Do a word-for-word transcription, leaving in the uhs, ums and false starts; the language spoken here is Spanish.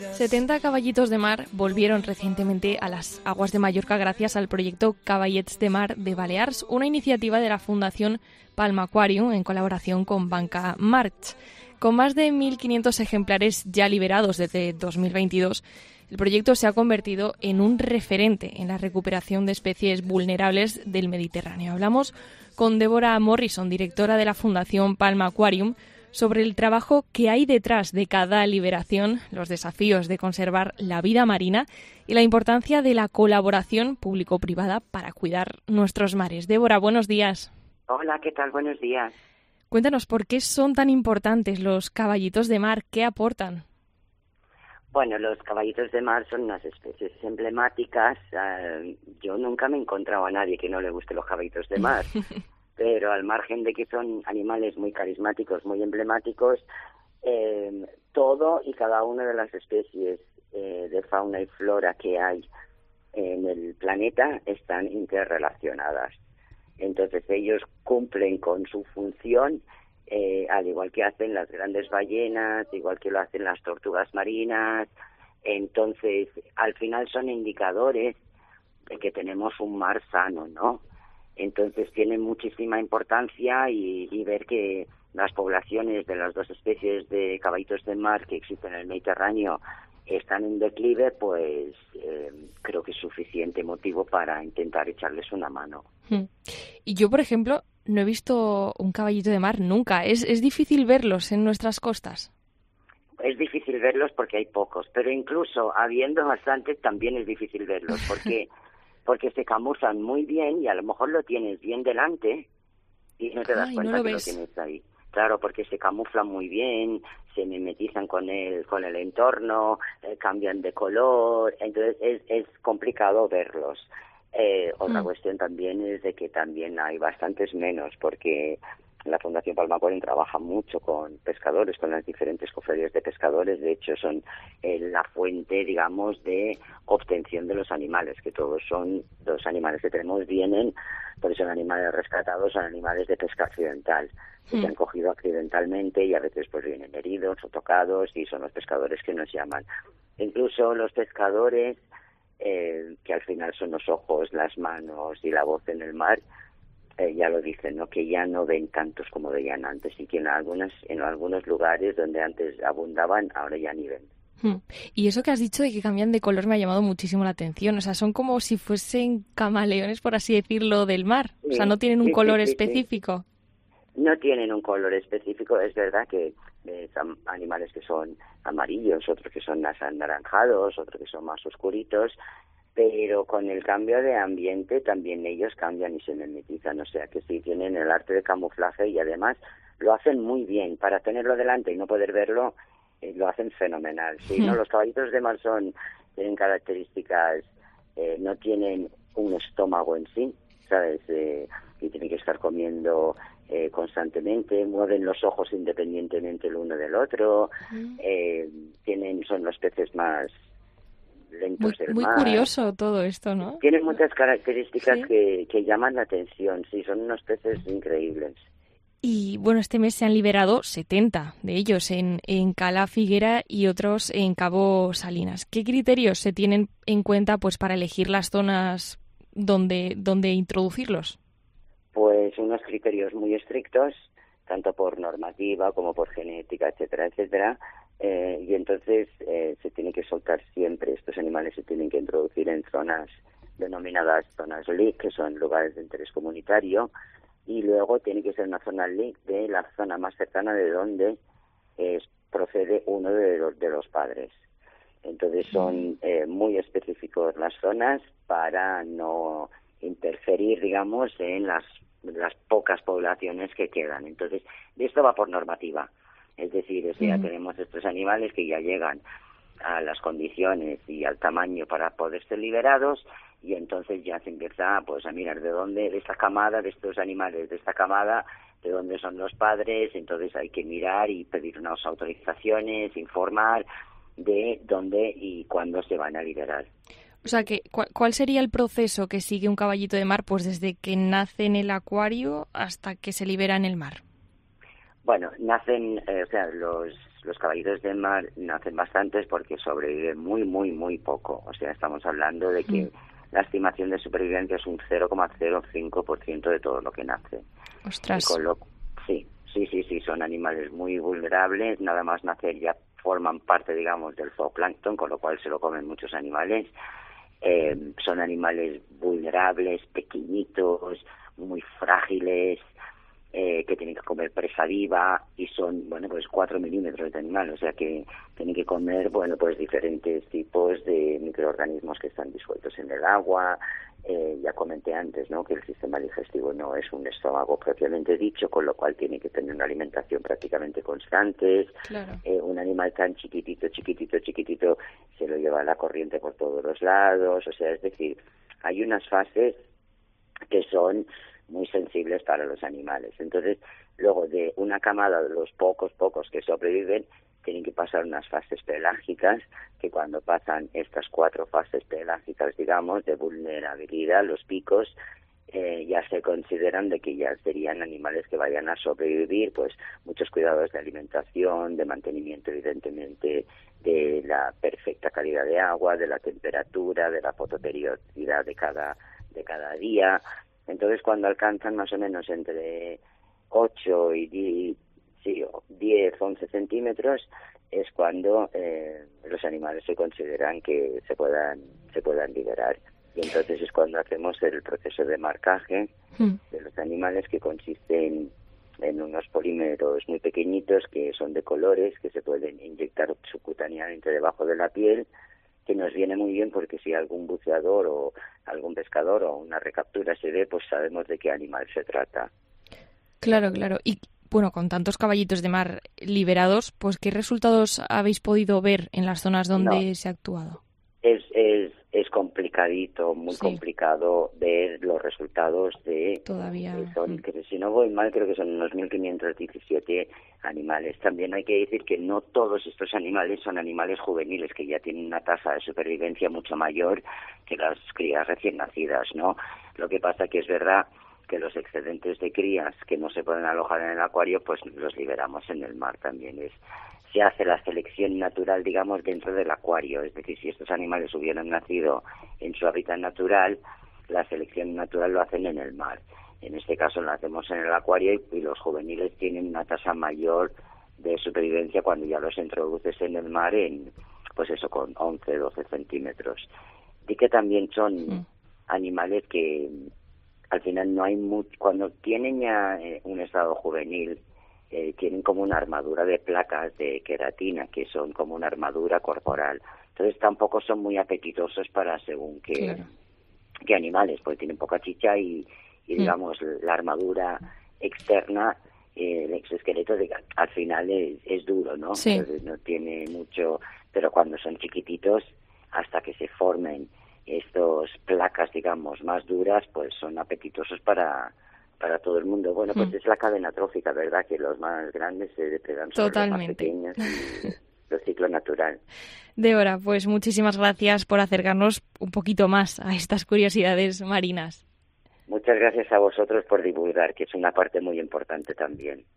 setenta caballitos de mar volvieron recientemente a las aguas de Mallorca gracias al proyecto Caballets de Mar de Balears, una iniciativa de la Fundación Palma Aquarium en colaboración con Banca March. Con más de mil quinientos ejemplares ya liberados desde dos mil veintidós, el proyecto se ha convertido en un referente en la recuperación de especies vulnerables del Mediterráneo. Hablamos con Débora Morrison, directora de la Fundación Palma Aquarium, sobre el trabajo que hay detrás de cada liberación, los desafíos de conservar la vida marina y la importancia de la colaboración público-privada para cuidar nuestros mares. Débora, buenos días. Hola, ¿qué tal? Buenos días. Cuéntanos, ¿por qué son tan importantes los caballitos de mar? ¿Qué aportan? Bueno, los caballitos de mar son unas especies emblemáticas. Uh, yo nunca me he encontrado a nadie que no le guste los caballitos de mar. Pero al margen de que son animales muy carismáticos, muy emblemáticos, eh, todo y cada una de las especies eh, de fauna y flora que hay en el planeta están interrelacionadas. Entonces ellos cumplen con su función, eh, al igual que hacen las grandes ballenas, igual que lo hacen las tortugas marinas. Entonces, al final son indicadores de que tenemos un mar sano, ¿no? Entonces tiene muchísima importancia y, y ver que las poblaciones de las dos especies de caballitos de mar que existen en el Mediterráneo están en declive, pues eh, creo que es suficiente motivo para intentar echarles una mano. Y yo, por ejemplo, no he visto un caballito de mar nunca. ¿Es, es difícil verlos en nuestras costas? Es difícil verlos porque hay pocos, pero incluso habiendo bastantes también es difícil verlos porque... porque se camuflan muy bien y a lo mejor lo tienes bien delante y no te das Ay, cuenta no lo que ves. lo tienes ahí. Claro, porque se camuflan muy bien, se mimetizan con el con el entorno, eh, cambian de color, entonces es, es complicado verlos. Eh, otra Mm. cuestión también es de que también hay bastantes menos, porque la Fundación Palma Aquarium trabaja mucho con pescadores, con las diferentes cofradías de pescadores. De hecho, son eh, la fuente, digamos, de obtención de los animales, que todos son, los animales que tenemos vienen, porque son animales rescatados, son animales de pesca accidental, que Mm. se han cogido accidentalmente y a veces pues vienen heridos o tocados y son los pescadores que nos llaman. Incluso los pescadores, eh, que al final son los ojos, las manos y la voz en el mar, Eh, ya lo dicen, ¿no? Que ya no ven tantos como veían antes y que en algunas en algunos lugares donde antes abundaban ahora ya ni ven. Hmm. Y eso que has dicho de que cambian de color me ha llamado muchísimo la atención. O sea, son como si fuesen camaleones, por así decirlo, del mar. O sea, no tienen un Sí, sí, color sí, sí. específico. No tienen un color específico. Es verdad que eh, son animales que son amarillos, otros que son más anaranjados, otros que son más oscuritos, pero con el cambio de ambiente también ellos cambian y se mimetizan, o sea que sí tienen el arte de camuflaje y además lo hacen muy bien. Para tenerlo delante y no poder verlo, eh, lo hacen fenomenal. Sí, no, los caballitos de mar son, tienen características, eh, no tienen un estómago en sí, ¿sabes? Eh, y tienen que estar comiendo eh, constantemente, mueven los ojos independientemente el uno del otro, eh, tienen, son los peces más lentos Muy, del muy mar. curioso todo esto, ¿no? Tienen muchas características Sí. que, que llaman la atención, sí, son unos peces increíbles. Y bueno, este mes se han liberado setenta de ellos en, en Cala Figuera y otros en Cabo Salinas. ¿Qué criterios se tienen en cuenta pues para elegir las zonas donde, donde introducirlos? Pues unos criterios muy estrictos, tanto por normativa como por genética, etcétera, etcétera. Eh, y entonces eh, se tiene que soltar siempre, estos animales se tienen que introducir en zonas denominadas zonas L I C, que son lugares de interés comunitario, y luego tiene que ser una zona L I C de la zona más cercana de donde eh, procede uno de los, de los padres. Entonces son eh, muy específicos las zonas para no interferir, digamos, en las, las pocas poblaciones que quedan. Entonces, esto va por normativa. Es decir, o sea, Mm. tenemos estos animales que ya llegan a las condiciones y al tamaño para poder ser liberados y entonces ya se empieza pues a mirar de dónde, de esta camada, de estos animales, de esta camada, de dónde son los padres. Entonces hay que mirar y pedir unas autorizaciones, informar de dónde y cuándo se van a liberar. O sea, que ¿cuál, cuál sería el proceso que sigue un caballito de mar pues desde que nace en el acuario hasta que se libera en el mar? Bueno, nacen, eh, o sea, los los caballitos de mar nacen bastantes porque sobreviven muy, muy, muy poco. O sea, estamos hablando de que mm. la estimación de supervivencia es un cero coma cero cinco por ciento de todo lo que nace. ¡Ostras! Y con lo, sí, sí, sí, sí, son animales muy vulnerables, nada más nacer ya forman parte, digamos, del zooplancton, con lo cual se lo comen muchos animales. Eh, son animales vulnerables, pequeñitos, muy frágiles, eh, que tienen que comer presa viva y son, bueno, pues cuatro milímetros de animal, o sea que tienen que comer, bueno, pues diferentes tipos de microorganismos que están disueltos en el agua. Eh, ya comenté antes, ¿no?, que el sistema digestivo no es un estómago propiamente dicho, con lo cual tiene que tener una alimentación prácticamente constante. Claro. Eh, un animal tan chiquitito, chiquitito, chiquitito, se lo lleva la corriente por todos los lados, o sea, es decir, hay unas fases que son muy sensibles para los animales. Entonces, luego de una camada de los pocos, pocos que sobreviven, tienen que pasar unas fases pelágicas, que cuando pasan estas cuatro fases pelágicas, digamos, de vulnerabilidad, los picos, eh, ya se consideran de que ya serían animales que vayan a sobrevivir, pues muchos cuidados de alimentación, de mantenimiento, evidentemente, de la perfecta calidad de agua, de la temperatura, de la fotoperiodicidad de cada, de cada día. Entonces, cuando alcanzan más o menos entre ocho y diez, sí, diez, once centímetros, es cuando eh, los animales se consideran que se puedan se puedan liberar. Y entonces es cuando hacemos el proceso de marcaje mm. de los animales, que consiste en, en unos polímeros muy pequeñitos que son de colores, que se pueden inyectar subcutáneamente debajo de la piel, que nos viene muy bien porque si algún buceador o algún pescador o una recaptura se ve, pues sabemos de qué animal se trata. Claro, claro. Y bueno, con tantos caballitos de mar liberados, pues ¿qué resultados habéis podido ver en las zonas donde no, se ha actuado? Es, es, es complicadito, muy sí. complicado ver los resultados de... Todavía... Eh, son, que si no voy mal, creo que son unos mil quinientos diecisiete animales. También hay que decir que no todos estos animales son animales juveniles, que ya tienen una tasa de supervivencia mucho mayor que las crías recién nacidas, ¿no? Lo que pasa que es verdad que los excedentes de crías que no se pueden alojar en el acuario, pues los liberamos en el mar también. Es, se hace la selección natural, digamos, dentro del acuario. Es decir, si estos animales hubieran nacido en su hábitat natural, la selección natural lo hacen en el mar. En este caso lo hacemos en el acuario y, y los juveniles tienen una tasa mayor de supervivencia cuando ya los introduces en el mar en, pues eso, con once, doce centímetros. Y que también son mm. animales que al final no hay mucho, cuando tienen ya eh, un estado juvenil, eh, tienen como una armadura de placas de queratina, que son como una armadura corporal. Entonces tampoco son muy apetitosos para según qué, claro. qué animales, porque tienen poca chicha y, y digamos, mm. la armadura externa, eh, el exoesqueleto, de, al final es, es duro, ¿no? Sí. Entonces no tiene mucho, pero cuando son chiquititos, hasta que se formen estos placas, digamos, más duras, pues son apetitosos para para todo el mundo. Bueno, pues mm. es la cadena trófica, ¿verdad? Que los más grandes se depredan sobre Totalmente. los más pequeños y el ciclo natural. Débora, pues muchísimas gracias por acercarnos un poquito más a estas curiosidades marinas. Muchas gracias a vosotros por divulgar, que es una parte muy importante también.